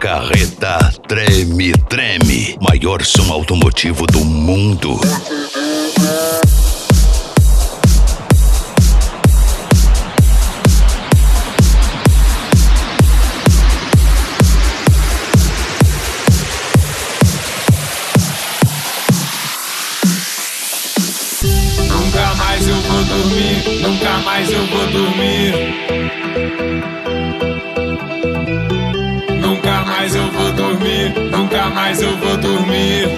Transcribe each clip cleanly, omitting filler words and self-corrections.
Carreta treme, treme. Maior som automotivo do mundo. Nunca mais eu vou dormir, nunca mais eu vou dormir. Nunca mais eu vou dormir, nunca mais eu vou dormir.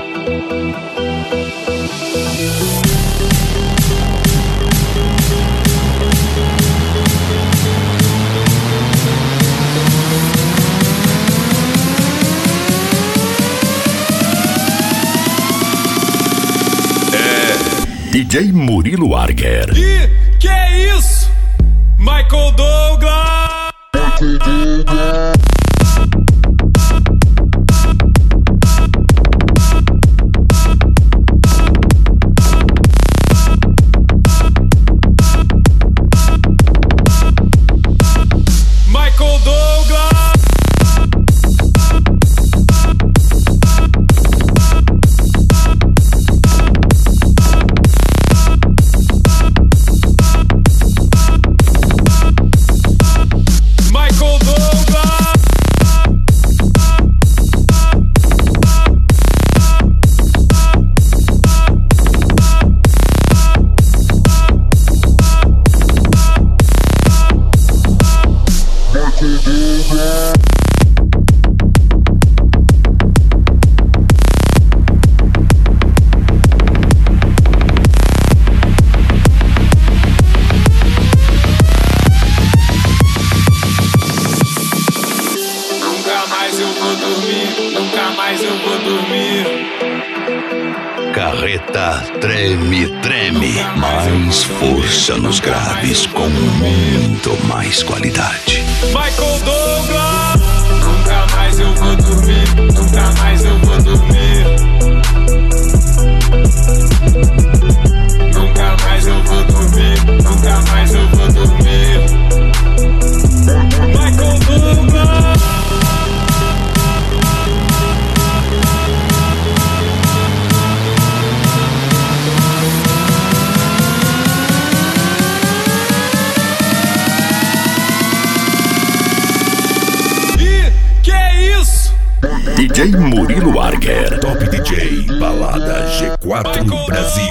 DJ Murilo Arger. E que é isso? Michael Douglas. Michael Douglas. Nunca mais eu vou dormir. Carreta treme, treme. Mais força nos graves com muito mais qualidade. Michael Douglas. Nunca mais eu vou dormir, nunca mais eu vou dormir. Nunca mais eu vou dormir, nunca mais eu vou dormir. Michael Douglas. DJ Murilo Arger, Top DJ, Balada G4 Brasil.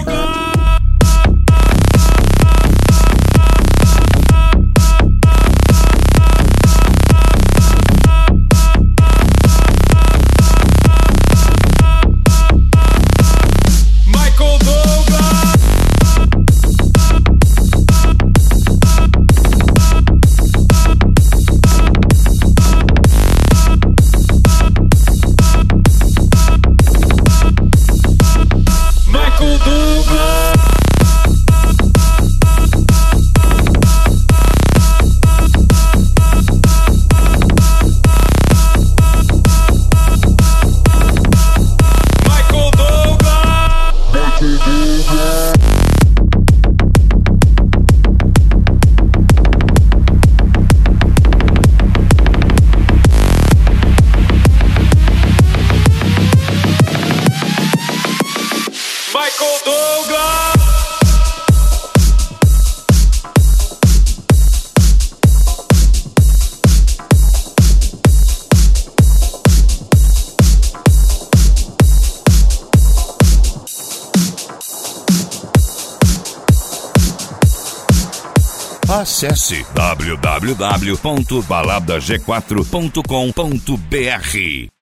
Michael Douglas. Acesse www.baladag4.com.br.